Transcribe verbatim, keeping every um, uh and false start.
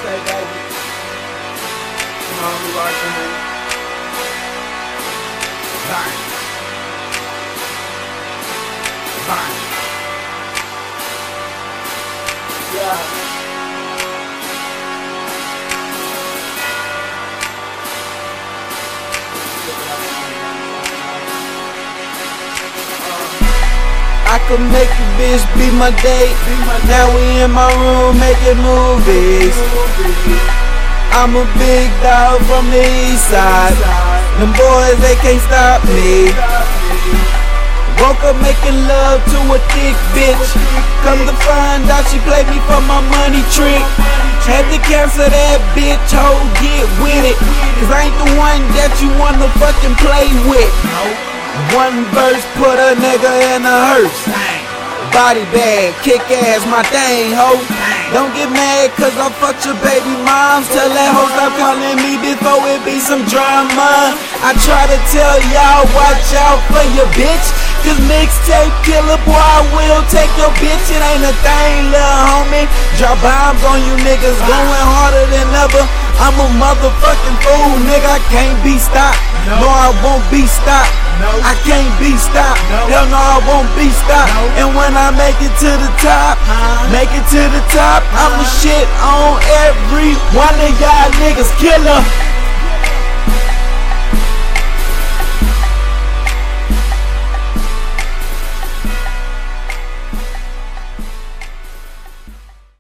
say, baby? Come on, we watching it. Bang. Bang. Yeah. I could make a bitch be my date. Now we in my room making movies. I'm a big dog from the east side. Them boys, they can't stop me. Woke up making love to a thick bitch. Come to find out she played me for my money trick. Had to cancel that bitch, ho, get with it. Cause I ain't the one that you wanna fucking play with. One verse put a nigga in a hearse. Body bag, kick ass, my thing, ho. Don't get mad cause I fucked your baby moms. Tell that hoe stop calling me before it be some drama. I try to tell y'all watch out for your bitch. Cause mixtape killer, boy, I will take your bitch. It ain't a thing, little homie. Drop bombs on you niggas, going harder than ever. I'm a motherfucking fool, nigga, I can't be stopped. No, I won't be stopped. I can't be stopped. Hell no, I won't be stopped. And when I make it to the top, make it to the top, I'ma shit on every one of y'all niggas. Killer.